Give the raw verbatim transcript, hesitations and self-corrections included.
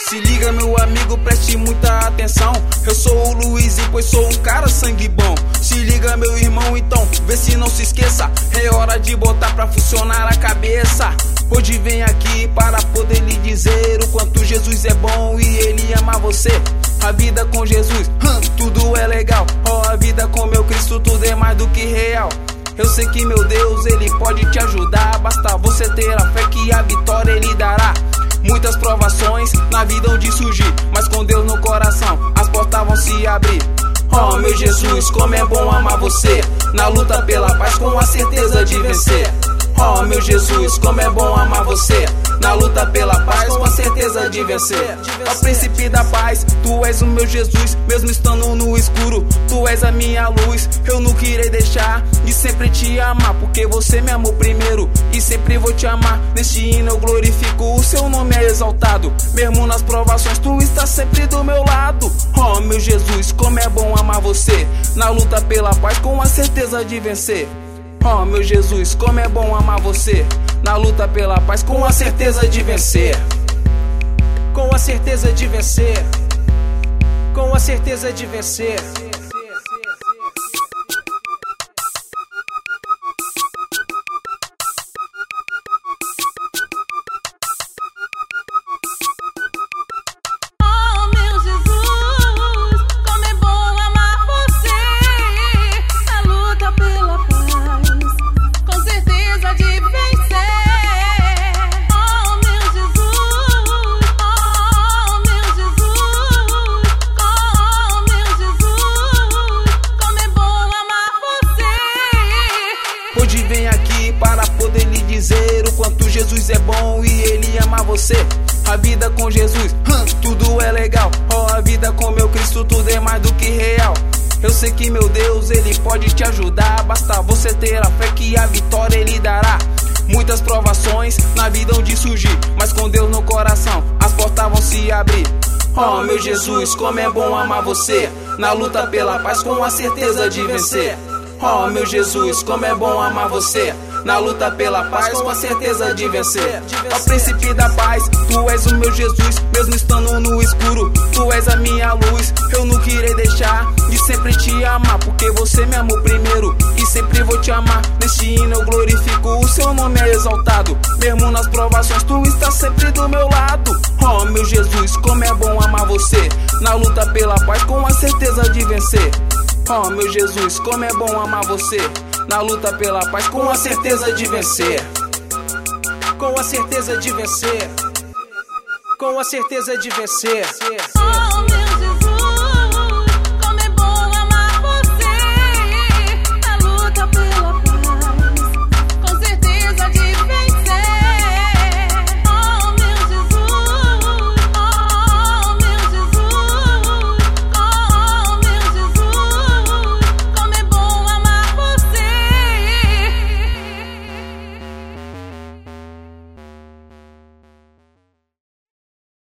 Se liga, meu amigo, preste muita atenção. Eu sou o Luizinho, pois sou um cara sangue bom. Se liga, meu irmão, então, vê se não se esqueça. É hora de botar pra funcionar a cabeça. Hoje vem aqui para poder lhe dizer o quanto Jesus é bom e Ele ama você. A vida com Jesus, hum, tudo é legal. Oh, a vida com meu Cristo, tudo é mais do que real. Eu sei que meu Deus, Ele pode te ajudar. Basta você ter a fé que a vitória Ele dará. Muitas provações na vida onde surgir, mas com Deus no coração as portas vão se abrir. Oh, meu Jesus, como é bom amar você, na luta pela paz com a certeza de vencer. Oh, meu Jesus, como é bom amar você, na luta pela paz com a certeza de vencer. Ó príncipe da paz, tu és o meu Jesus, mesmo estando no escuro, tu és a minha luz. Eu nunca irei deixar de sempre te amar, porque você me amou primeiro e sempre vou te amar. Neste hino eu glorifico, o seu nome é exaltado. Mesmo nas provações, tu estás sempre do meu lado. Oh, meu Jesus, como é bom amar você, na luta pela paz com a certeza de vencer. Oh, meu Jesus, como é bom amar você, na luta pela paz com a certeza de vencer. Com a certeza de vencer. Com a certeza de vencer. Hoje vem aqui para poder lhe dizer o quanto Jesus é bom e Ele ama você. A vida com Jesus, hum, tudo é legal. Oh, a vida com meu Cristo, tudo é mais do que real. Eu sei que meu Deus, Ele pode te ajudar. Basta você ter a fé que a vitória Ele dará. Muitas provações na vida onde surgir, mas com Deus no coração as portas vão se abrir. Oh, meu Jesus, como é bom amar você, na luta pela paz com a certeza de vencer. Oh, meu Jesus, como é bom amar você, na luta pela paz com a certeza de vencer. Ó príncipe da paz, tu és o meu Jesus, mesmo estando no escuro, tu és a minha luz. Eu nunca irei deixar de sempre te amar, porque você me amou primeiro e sempre vou te amar. Neste hino eu glorifico, o seu nome é exaltado. Mesmo nas provações, tu estás sempre do meu lado. Oh, meu Jesus, como é bom amar você, na luta pela paz com a certeza de vencer. Oh, meu Jesus, como é bom amar você, na luta pela paz com a certeza de vencer. Com a certeza de vencer. Com a certeza de vencer.